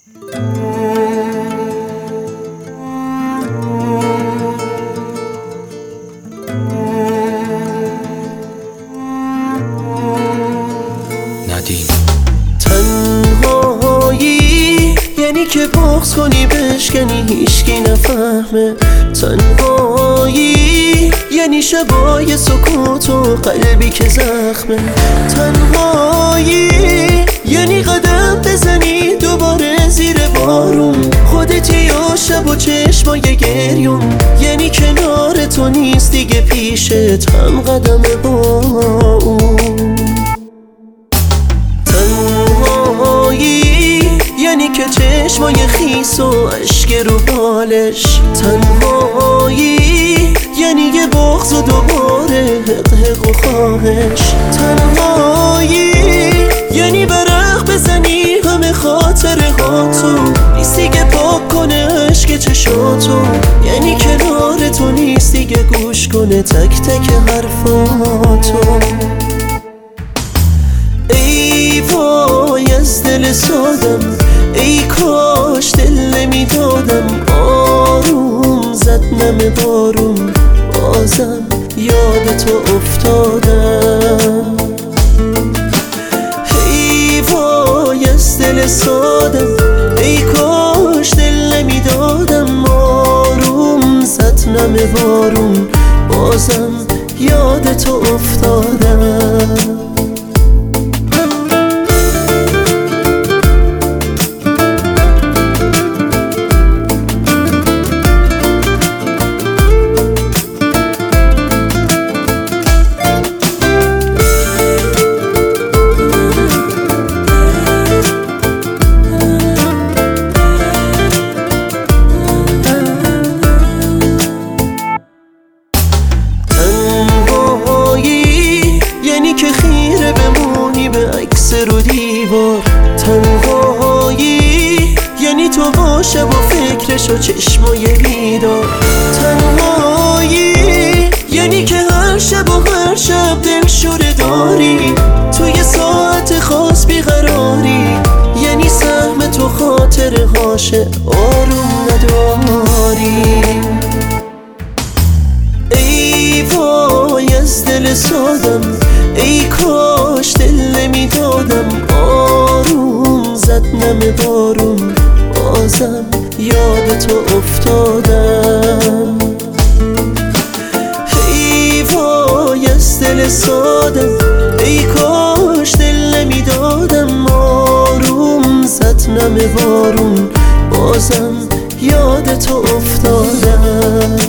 ندیم. تنهایی یعنی که بغض کنی بشکنی هیچکی نفهمه. تنهایی یعنی شبای سکوت و قلبی که زخمه. تنهایی یعنی قدم بزنی دوباره زیر بارون، خودتی و شب و چشمای گریون. یعنی کنار تو نیست دیگه پیشت هم قدم با اون. تنهایی یعنی که چشمای خیس و اشک رو بالش. تنهایی یعنی یه بغض و دوباره حق و خواهش. تنهایی یعنی برق بزنی همه خاطره ها تو، نیست دیگه پاک کنه عشق چشاتو. یعنی کنار تو نیست دیگه گوش کنه تک تک حرفاتو. ای وای از دل سادم، ای کاش دل نمیدادم. آروم زد نم بارون، بازم یاد تو افتادم. ای وای از دل سادم، ای کاش دل نمیدادم. آروم زد نم بارون، بازم یاد تو افتادم. که خیره بمونی به عکس رو دیوار. تنهایی یعنی تو باشه با فکرش و چشمای بیدار. تنهایی یعنی که هر شب و هر شب دلشوره داری، توی ساعت خاص بیقراری. یعنی سهم تو خاطره هاشه آروم نداری. ای وای از دل سادم، ای کاش دل نمیدادم. آروم زد نم بارون، بازم یاد تو افتادم. ای وای از دل سادم، ای کاش دل نمیدادم. آروم زد نم بارون، بازم یاد تو افتادم.